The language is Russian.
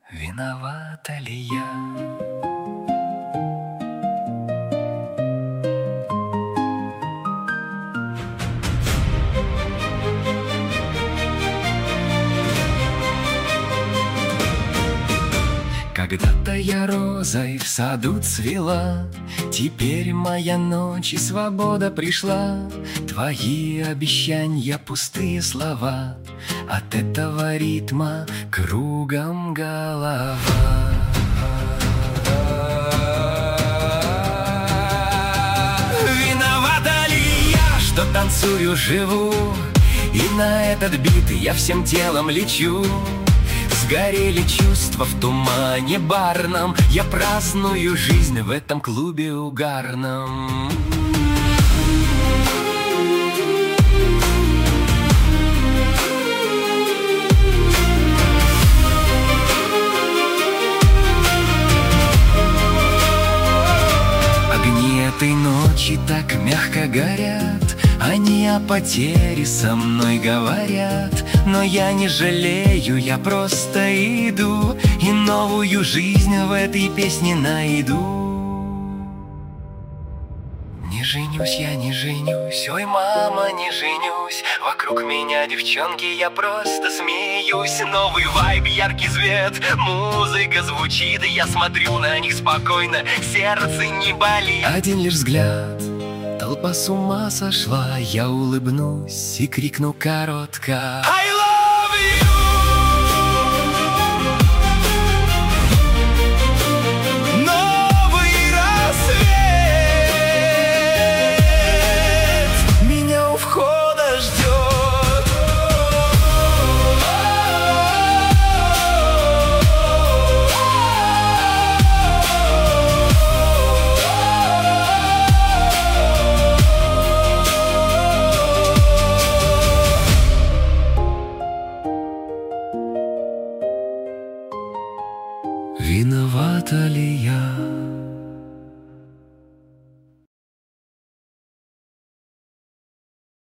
Виновата ли я? Когда-то я розой в саду цвела, теперь моя ночь и свобода пришла. Твои обещания пустые слова, от этого ритма кругом голова. Виновата ли я, что танцую, живу, и на этот бит я всем телом лечу? Сгорели чувства в тумане барном, я праздную жизнь в этом клубе угарном. Огни этой ночи так мягко горят, они о потере со мной говорят. Но я не жалею, я просто иду, и новую жизнь в этой песне найду. Не женюсь, я не женюсь, ой, мама, не женюсь. Вокруг меня девчонки, я просто смеюсь. Новый вайб, яркий свет, музыка звучит, и я смотрю на них спокойно, сердце не болит. Один лишь взгляд, толпа с ума сошла, я улыбнусь и крикну коротко: I love you! Новый рассвет меня у входа ждет. Виновата ли я?